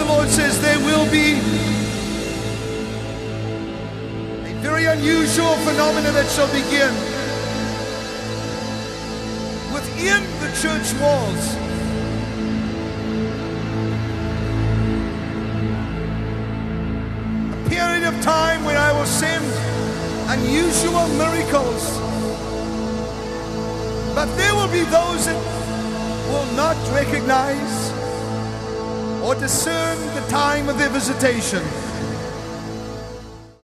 the Lord says there will be a very unusual phenomenon that shall begin within the church walls. A period of time when I will send unusual miracles. But there will be those that will not recognize or discern the time of their visitation.